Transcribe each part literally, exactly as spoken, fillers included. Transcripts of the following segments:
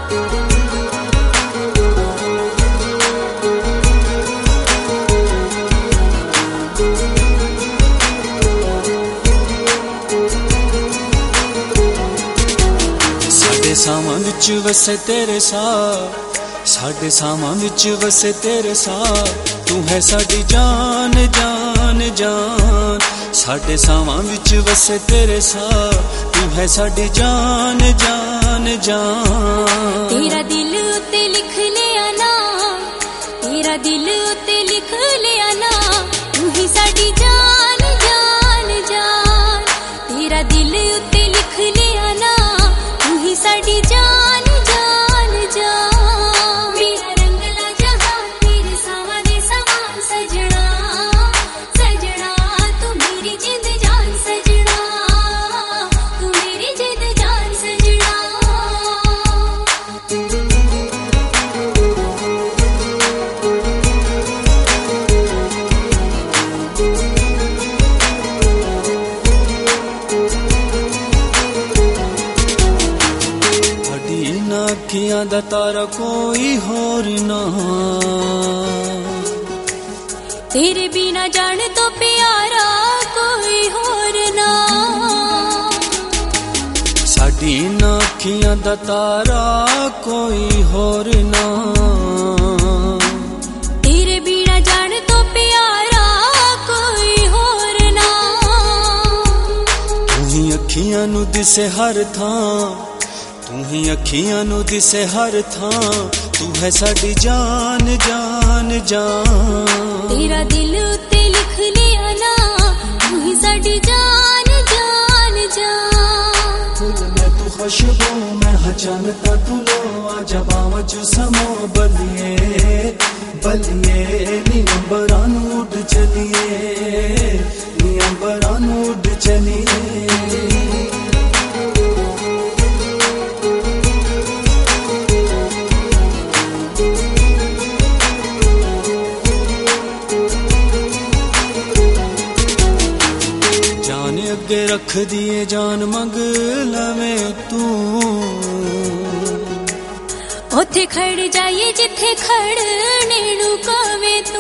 सावां विच वसे तेरे साथ, साडे सावां विच वसे तेरे साथ, तू है साडी जान जान जान। साडे सावां विच वसे तेरे साथ, तू है साडी जान जान जान। तेरा दिल उत्ते लिख लिया ना, तेरा दिल उत्ते लिख लिया ना, तू ही साडी जान जान जान। तेरा दिल उत्ते लिख लिया ना, तू ही साडी जान जान जान। मेरा रंगला जहां तेरे सावां दे समान सजना, सजना तू मेरी जिंद जान सजना, तू मेरी जिंद जान सजना। अखियां दा तारा कोई होर ना, तेरे बिना जान तो प्यारा कोई होर ना। साडी अखियां दा तारा कोई होर ना, तेरे बिना जान तो प्यारा कोई होर ना। तू ही अखियां नू दिसे हर थां, तू ही अखियां नू दिसे हर थां, तू है साडी जान जान जान। तेरा दिल उत्ते लिख लिया ना, तू ही साडी जान जान जान। फूल में तू खुशबू मैं हचनता तू लो, आजा बावां चू समो बलिए बलिए। नी अंबरां नू उड़ चलिए, नी अंबरां नू उड़ चलिए। अगे रख दिए जान मंग लवे तू, ओथे खड़ जाइए जिथे खड़ने नू कवे तू।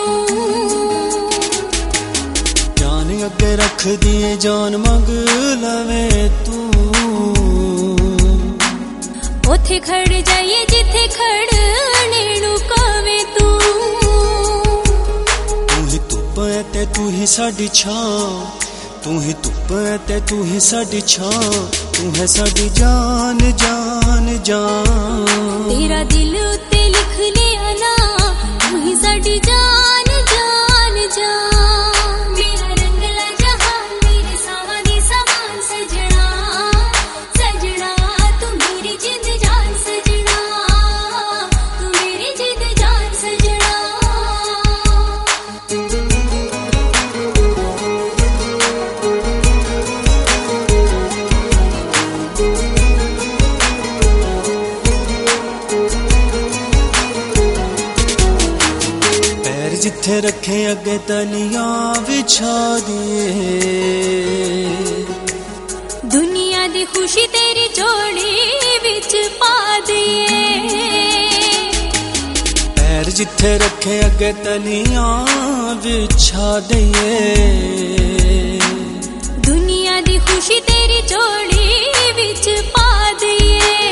जान अगे रख दिए जान मंग लवे तू, ओथे खड़ जाइए जिथे खड़ने नू कवे तू। तू ही धुप है ते तू ही साडी छां, तू ही धुप है ते तू ही साडी छां, तू है साडी जान जान जान। तेरा दिल उत्ते लिख लिया ना, तू ही साडी जान जान जान। मेरा रंगला जहां मेरे सावां दे समान सजना, सजना तू मेरी जिंद जान सजना, तू मेरी जिंद जान सजना। जिथे रखे अगे तलियां बिछा दिए, दुनिया दी खुशी तेरी झोली विच पा दिए। पैर जिथे रखे अगे तलियां बिछा दिए, दुनिया दी खुशी तेरी झोली विच पा दिए।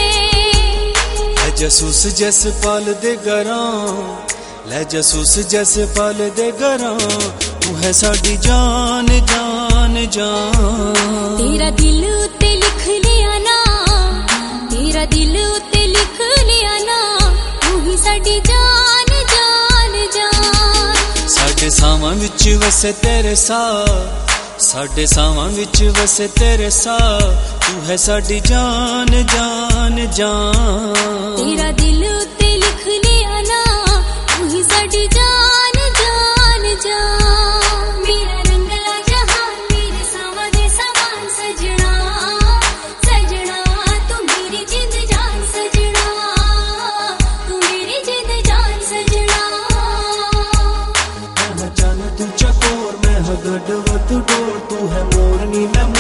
जसूस जैसे पाल दे गरां, ले जसूस जैसे पाल दे गरां, तू है साडी जान जान जान। तेरा दिल उत्ते लिख लिया ना, तेरा दिल उत्ते लिख लिया ना, तू ही साडी जान जान जान। साडे सावां विच वसे तेरे साथ, साडे सावां विच वसे तेरे साथ, तू है साडी जान जान जान। तेरा दिल उत्ते लिख लिया ना, तू ही साडी जान जान जान। मेरा रंगला जहां मेरे सावां दे समान सजना, सजना तू मेरी जिंद जान सजना, तू मेरी जिंद जान सजना। मैं जान तू चकोर मैं हगड़ तू डोर, तू है मोरनी मैं